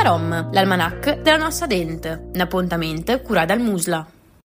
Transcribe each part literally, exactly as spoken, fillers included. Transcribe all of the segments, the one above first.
Rom, l'almanach della nostra dente, un appuntamento curato dal Musla.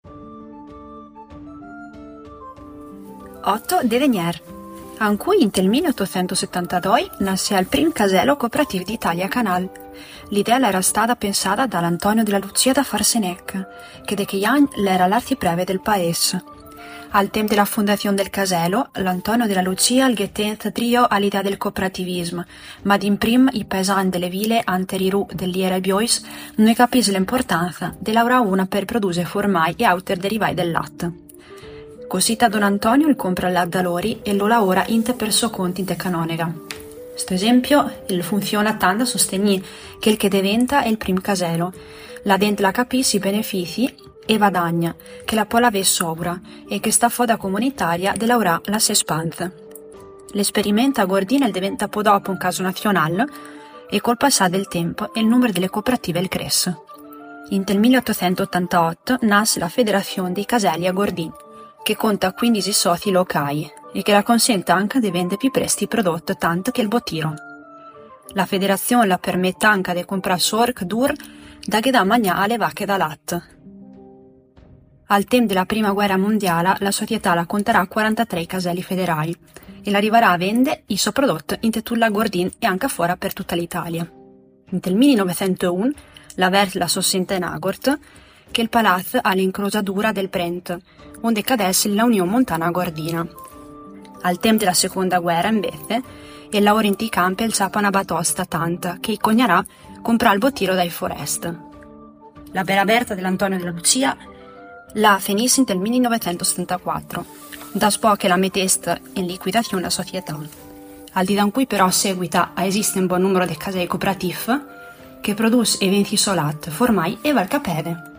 Otto de Venier, en cui nel milleottocentosettantadue nasce il primo casello cooperativo d'Italia Canal. L'idea era stata pensata dall'Antonio della Lucia da Farsenec, che de quegli anni era l'arcipreve del paese. Al tempo della fondazione del casello, l'Antonio della Lucia il gettente trio all'idea del cooperativismo, ma d'imprima i paesani delle ville anteriru dell'Iera e Biois non capiscono l'importanza di lavorare una per produrre formai e altri derivati del latte. Così Don Antonio il compra il latte da loro e lo lavora inte per suo conto inte canonica. Sto esempio il funziona tanto a sostenere che il che diventa è il primo casello, la dente la capisce i benefici e vadagna, che la può avere sopra e che sta foda comunitaria de lavorare la se spanza. L'esperimento a Gordina diventa poi dopo un caso nazionale e col passare del tempo il numero delle cooperative il cresce. In nel milleottocentottantotto nasce la Federazione dei Caselli a Gordin, che conta quindici soci locali e che la consente anche di vendere più presto i prodotti tanto che il bottiro. La federazione la permette anche di comprare sorc dur da che dà mangiare alle vacche da latte. Al tempo della prima guerra mondiale la società la conterà quarantatré caselli federali e l'arriverà a vendere i suoi prodotti in tutto la Gordin e anche fuori per tutta l'Italia. Nel millenovecentouno la Vers la sossente in Agort che il palazzo ha l'incrosatura del Brent, onde cadesse la Unione Montana Gordina. Al tempo della seconda guerra, invece, il lavoro in campi il sapana batosta tanta che i cognarà comprà il bottiro dai forest. La bella Berta dell'Antonio della Lucia la finisse nel millenovecentosettantaquattro, da spo che la metteste in liquidazione la società. Al di da cui però seguita a esiste un buon numero di case cooperative che produce eventi solat, formai e valcapede.